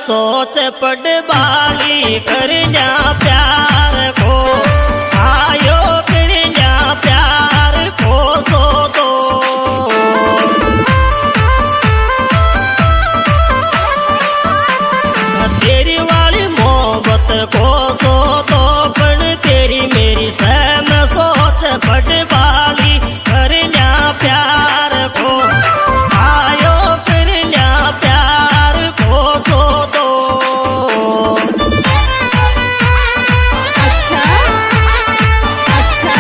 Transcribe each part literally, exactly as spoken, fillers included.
सोच पड़ बाली कर लिया प्यार को आयो कर लिया प्यार को सो दो तेरी वाली मोहब्बत को सो दो पण तेरी मेरी सहम सोच पड़ बाली कर लिया प्यार को आयो कर लिया प्यार को सो दो। अच्छा अच्छा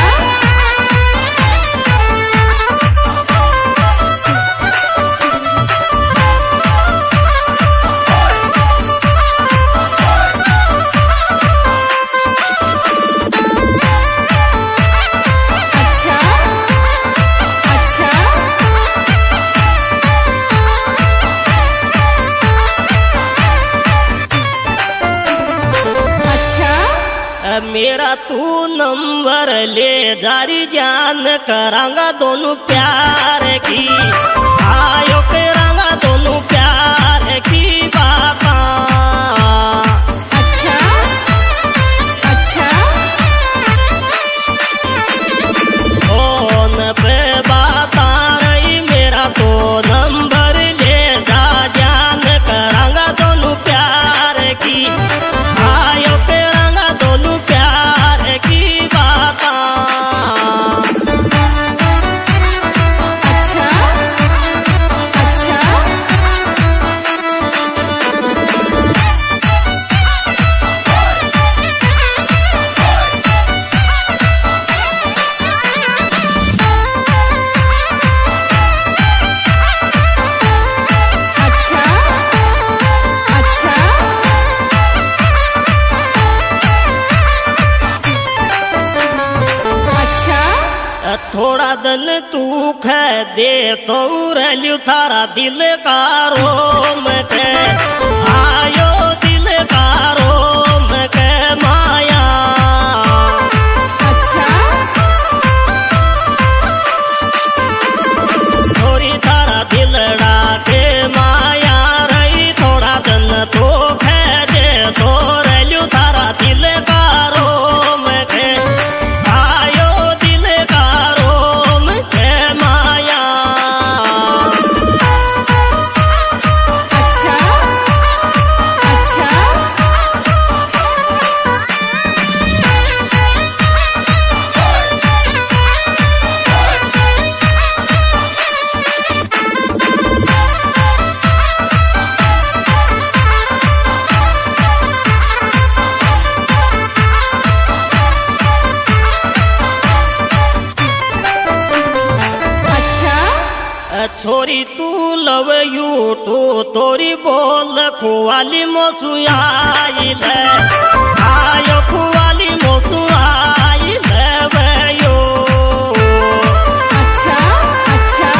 मेरा तू नंबर ले जारी जान करांगा दोनों प्यार की आयो करांगा दोनों प्यार की बाता। अच्छा अच्छा फोन पे बाता रही मेरा तो नंबर ले जा जान करांगा दोनों प्यार की आयो करांगा दोनों प्यार की बाता। अच्छा अच्छा अच्छा अच्छा अच्छा थोड़ा दिन तू खे दे तो रल्यू थारा दिल का रोम के आयो दिल का रोम के माया। अच्छा थोड़ी थारा दिलड़ा के माया रही थोड़ा दिन तू खे दे तो रल्यू थारा दिल का रोम के आयो दिल का रोम के माया। अच्छा अच्छा अच्छा छोरी तू लव यू टू तोरी बोल खुवाली मोसुआई ले आयो खुवाली मोसुआई ले वयो। अच्छा अच्छा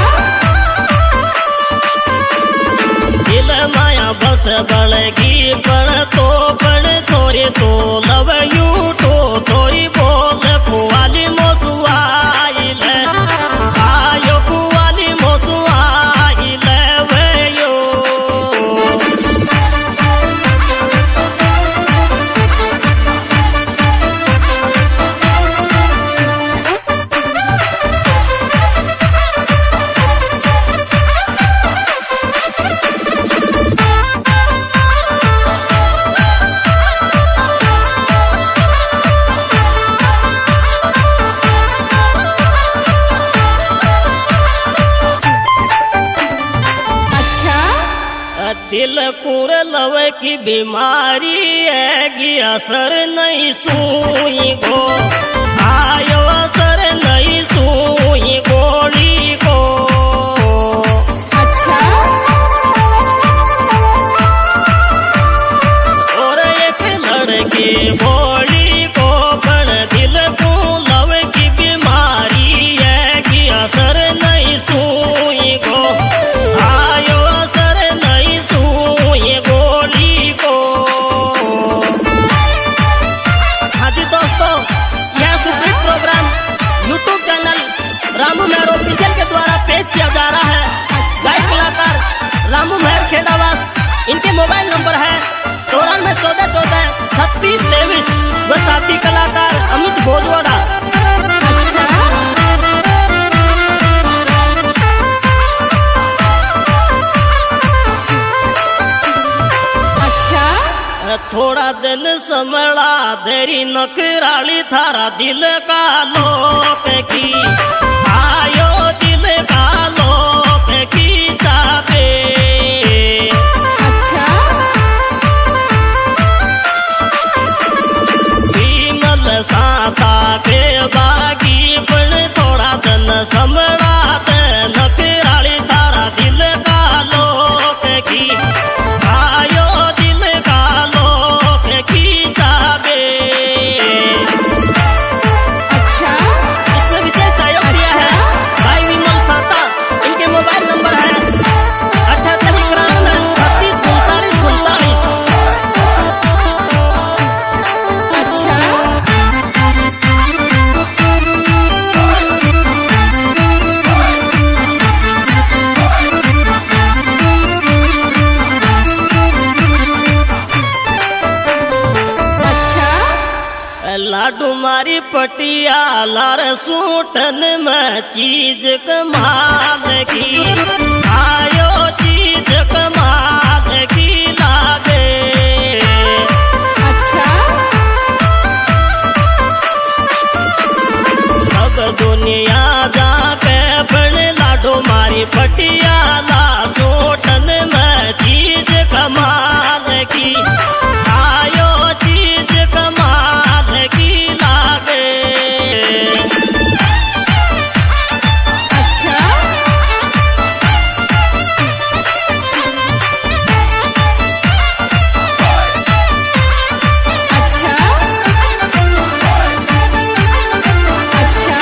दिल माया बस बड़गी पण तो पण छोरी तू लव यू टू तोरी बोल खुवाली मोसुआई ले आयो खुवाली मोसुआई ले वयो। दिल कुर लव की बीमारी है असर नहीं सुई को आयो असर नहीं सुई गोली को। अच्छा और एक लड़की बोली को पण दिल को लव की बीमारी है कि असर नहीं सुई को आयो असर नहीं सुई गोली को। हाँ जी दोस्तों, यह सुपीट programme YouTube channel Ramu Mehar official के द्वारा पेश किया जा रहा है। गायक कलाकार रामू मेहर खेड़ावास, इनके मोबाइल नंबर है समला धरी नकराली थारा दिल का लोक की आयो दिल का लोक की जाबे। अच्छा विमल साता के बागी पण थोड़ा धन समला नकराली थारा दिल का लोक की आयो दिल का लोक की जाबे। अच्छा इसमें विशेष सहयोग दिया है भाई विमल साता। इनके मोबाइल नंबर है अठहत्तर इक्यावन छत्तीस उनतालीस उनतालीस। अच्छा अच्छा लाडू मारी पटियाला रे सूटन में चीज कमाल की आयो चीज कमाल की लागे। अच्छा सब दुनिया जाके बन लाडो मारी पटियाला सूटन में चीज कमाल की आयो चीज कमाल की लागे। अच्छा अच्छा अच्छा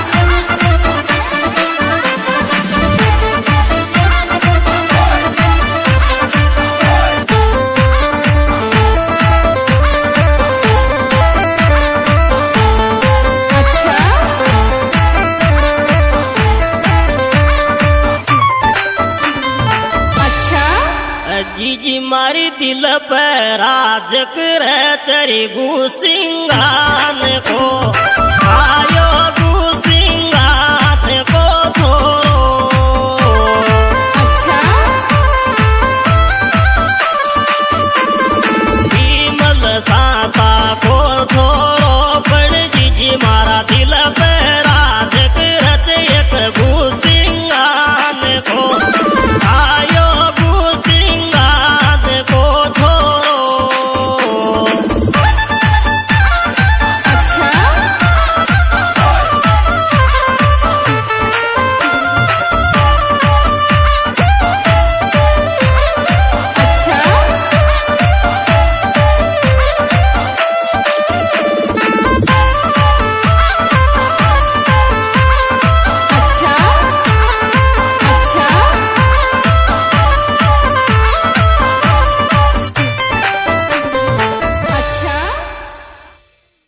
अच्छा अच्छा जीजी मारी दिल पे राज करे चरी गु सिंगान को